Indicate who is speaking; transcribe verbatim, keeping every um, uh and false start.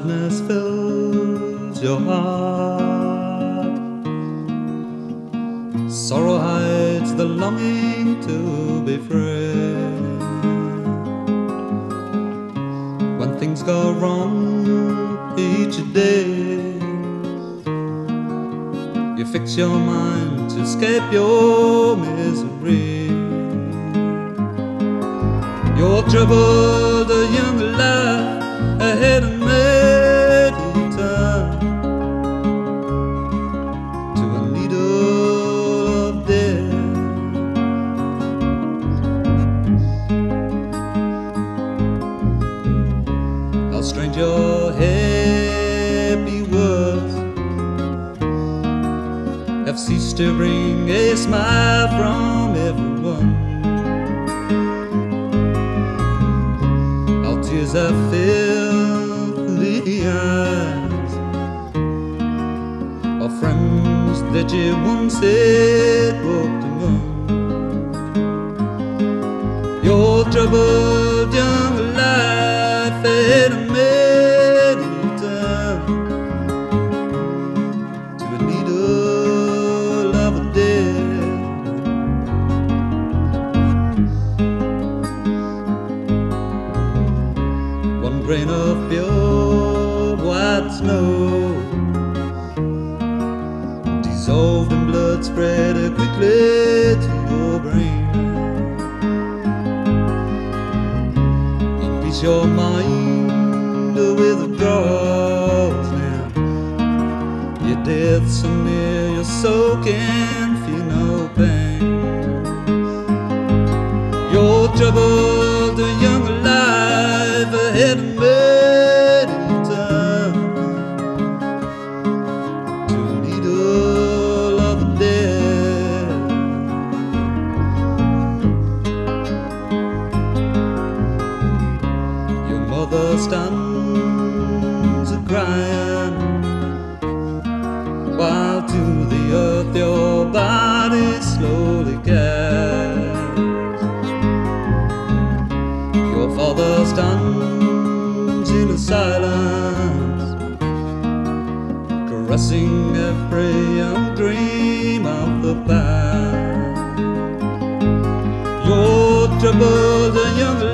Speaker 1: sadness fills your heart. Sorrow hides the longing to be free. When things go wrong each day, you fix your mind to escape your misery. You're troubled, a young life ahead and made you turn to a needle of death. How strange your happy words have ceased to bring a smile from everyone. Our tears have filled the eyes of friends that you once said walked among. Your troubled young life had made you turn to a needle of a death. One grain of pure white snow dissolved in blood spread quickly to your brain. Increase your mind withdraws now. Your death's so near, your soul can feel no pain. Your troubled young life ahead and made you turn to a needle of a death. Your mother stands a crying, while to the earth your body slowly casts. Your father stands in a silence, caressing every young dream of the past. Your troubled young